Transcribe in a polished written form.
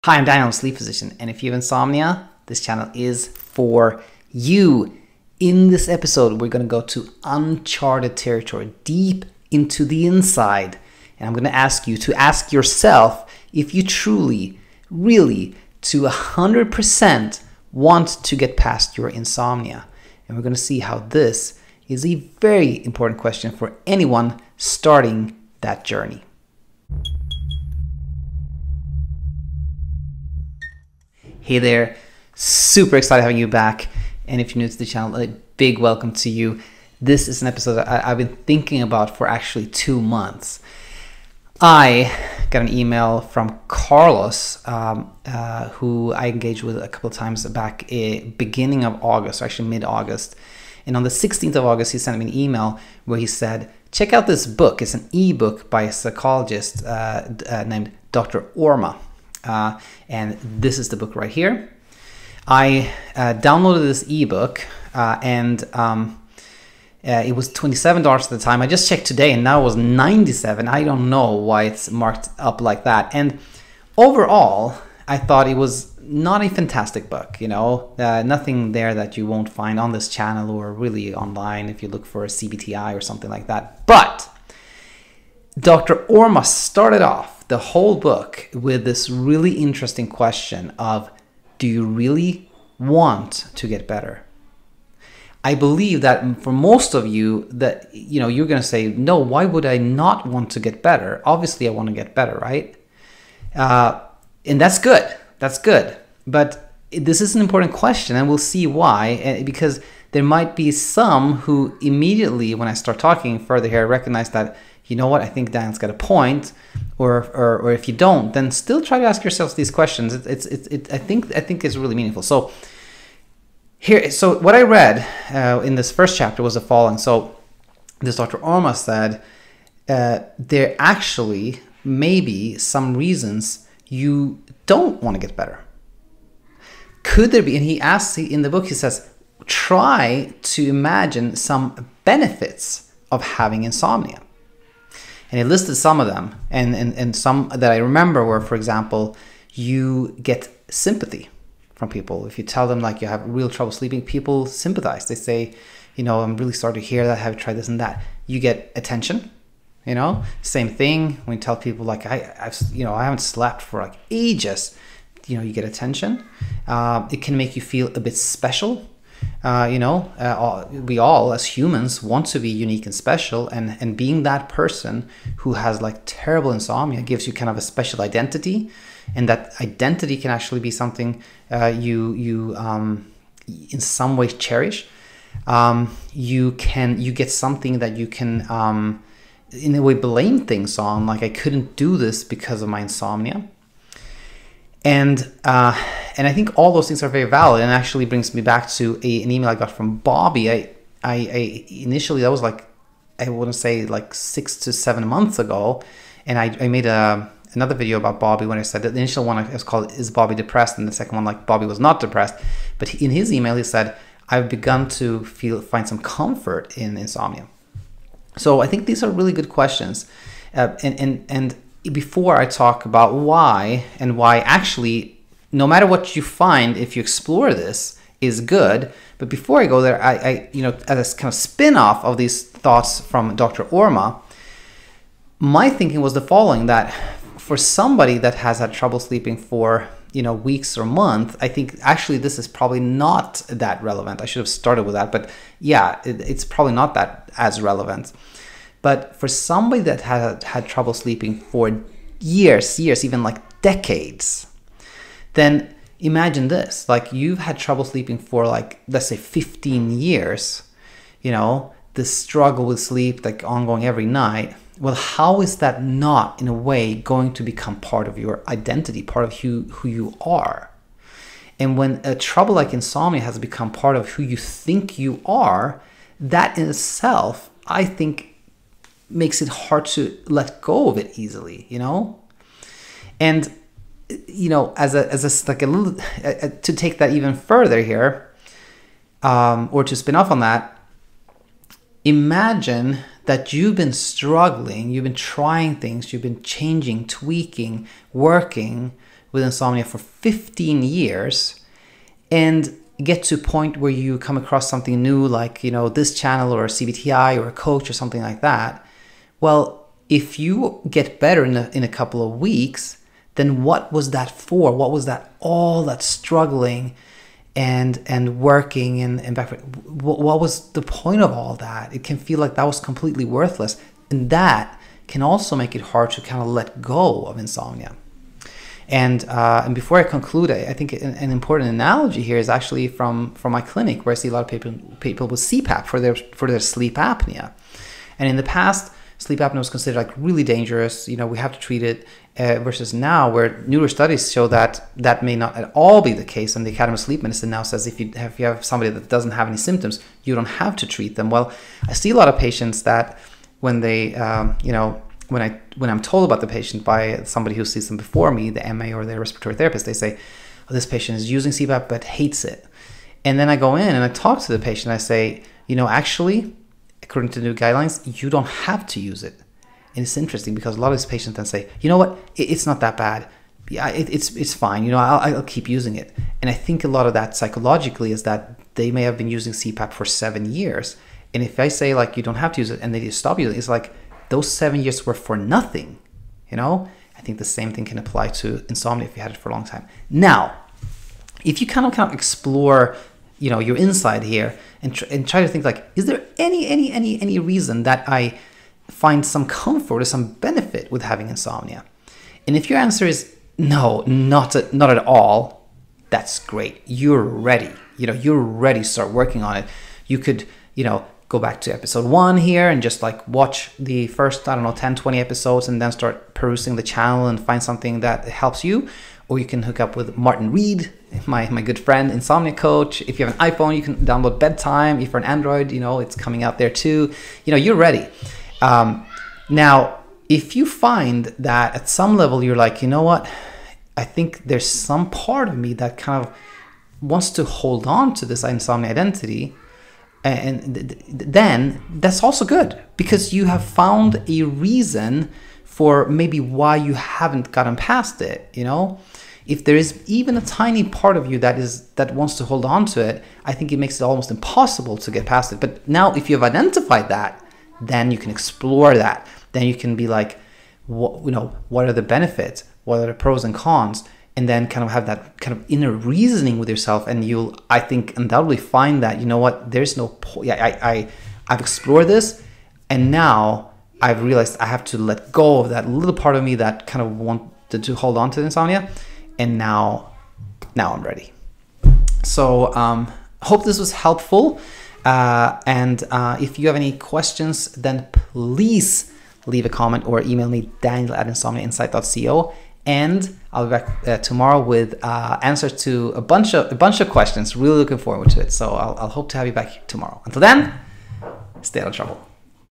Hi, I'm Daniel, Sleep Physician, and if you have insomnia, this channel is for you. In this episode, we're going to go to uncharted territory, deep into the inside, and I'm going to ask you to ask yourself if you truly, really, to 100% want to get past your insomnia. And we're going to see how this is a very important question for anyone starting that journey. Hey there, super excited having you back. And if you're new to the channel, a big welcome to you. This is an episode that I've been thinking about for actually 2 months. I got an email from Carlos, who I engaged with a couple of times back beginning of August, or actually mid-August. And on the 16th of August, he sent me an email where he said, check out this book. It's an ebook by a psychologist named Dr. Orma. And this is the book right here. I downloaded this ebook and it was $27 at the time. I just checked today and now it was $97. I don't know why it's marked up like that. And overall, I thought it was not a fantastic book, you know, nothing there that you won't find on this channel or really online if you look for a CBTI or something like that. But Dr. Orma started off the whole book with this really interesting question of, do you really want to get better? I believe that for most of you that, you know, you're going to say, no, why would I not want to get better? Obviously, I want to get better, right? And that's good. That's good. But this is an important question, and we'll see why. Because there might be some who immediately, when I start talking further here, recognize that, you know what, I think Daniel's got a point, or if you don't, then still try to ask yourselves these questions. I think it's really meaningful. So what I read in this first chapter was the following. So this Dr. Orma said there actually may be some reasons you don't want to get better. Could there be? And he asks in the book, he says, try to imagine some benefits of having insomnia. And he listed some of them, and some that I remember were, for example, you get sympathy from people. If you tell them like you have real trouble sleeping, people sympathize. They say, you know, I'm really sorry to hear that, have tried this and that. You get attention, you know. Same thing when you tell people like I haven't slept for like ages, you know, you get attention. It can make you feel a bit special. We all as humans want to be unique and special, and being that person who has like terrible insomnia gives you kind of a special identity, and that identity can actually be something you in some way cherish. You get something that you can in a way blame things on, like I couldn't do this because of my insomnia. And I think all those things are very valid, and actually brings me back to an email I got from Bobby. I initially, that was like, I want to say like 6 to 7 months ago, and I made another video about Bobby when I said that the initial one was called "Is Bobby Depressed?" and the second one like Bobby was not depressed. But in his email he said, I've begun to find some comfort in insomnia. So I think these are really good questions, and before I talk about why actually, no matter what you find, if you explore this, is good. But before I go there, I as a kind of spin-off of these thoughts from Dr. Orma, my thinking was the following, that for somebody that has had trouble sleeping for, you know, weeks or months, I think actually this is probably not that relevant. I should have started with that, but yeah, it's probably not that as relevant. But for somebody that had trouble sleeping for years, even like decades, then imagine this, like you've had trouble sleeping for like, let's say 15 years, you know, the struggle with sleep, like ongoing every night. Well, how is that not in a way going to become part of your identity, part of who you are? And when a trouble like insomnia has become part of who you think you are, that in itself, I think, makes it hard to let go of it easily, you know? And, you know, as a little, to take that even further here, or to spin off on that, imagine that you've been struggling, you've been trying things, you've been changing, tweaking, working with insomnia for 15 years and get to a point where you come across something new, like, you know, this channel or a CBTI or a coach or something like that, well, if you get better in a couple of weeks, then what was that for? What was that, all that struggling and working and back? What was the point of all that? It can feel like that was completely worthless. And that can also make it hard to kind of let go of insomnia. And before I conclude, I think an important analogy here is actually from my clinic, where I see a lot of people with CPAP for their sleep apnea. And in the past, sleep apnea was considered like really dangerous. You know, we have to treat it. Versus now, where newer studies show that that may not at all be the case. And the Academy of Sleep Medicine now says if you have somebody that doesn't have any symptoms, you don't have to treat them. Well, I see a lot of patients that when they, when I'm told about the patient by somebody who sees them before me, the MA or the respiratory therapist, they say, oh, this patient is using CPAP but hates it. And then I go in and I talk to the patient. I say, you know, actually, according to new guidelines, you don't have to use it. And it's interesting because a lot of these patients then say, you know what, it's not that bad. Yeah, it's fine. You know, I'll keep using it. And I think a lot of that psychologically is that they may have been using CPAP for 7 years. And if I say like, you don't have to use it, and they just stop using it, it's like those 7 years were for nothing. You know, I think the same thing can apply to insomnia if you had it for a long time. Now, if you kind of explore, you know, your inside here and try to think like, is there any reason that I find some comfort or some benefit with having insomnia? And if your answer is no, not at all, that's great. You're ready. You know, you're ready to start working on it. You could, you know, go back to episode 1 here and just like watch the first, 10, 20 episodes and then start perusing the channel and find something that helps you. Or you can hook up with Martin Reed, my good friend, insomnia coach. If you have an iPhone, you can download Bedtime. If you're an Android, you know, it's coming out there too. You know, you're ready. Now, if you find that at some level you're like, you know what, I think there's some part of me that kind of wants to hold on to this insomnia identity, and then that's also good, because you have found a reason for maybe why you haven't gotten past it. You know, if there is even a tiny part of you that wants to hold on to it, I think it makes it almost impossible to get past it. But now if you've identified that, then you can explore that. Then you can be like, what are the benefits? What are the pros and cons? And then kind of have that kind of inner reasoning with yourself. And you'll, I think, undoubtedly find that, you know what, there's no point. I've explored this, and now I've realized I have to let go of that little part of me that kind of wanted to hold on to insomnia. And now I'm ready. So hope this was helpful. And if you have any questions, then please leave a comment or email me, daniel@insomniainsight.co, and I'll be back tomorrow with answers to a bunch of questions. Really looking forward to it. So I'll hope to have you back tomorrow. Until then, stay out of trouble.